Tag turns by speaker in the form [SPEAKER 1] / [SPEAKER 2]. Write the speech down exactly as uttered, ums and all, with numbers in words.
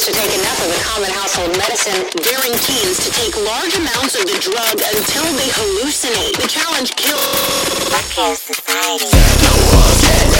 [SPEAKER 1] refuse to take enough of the common household medicine, daring teens to take large amounts of the drug until they hallucinate. The challenge kills Society.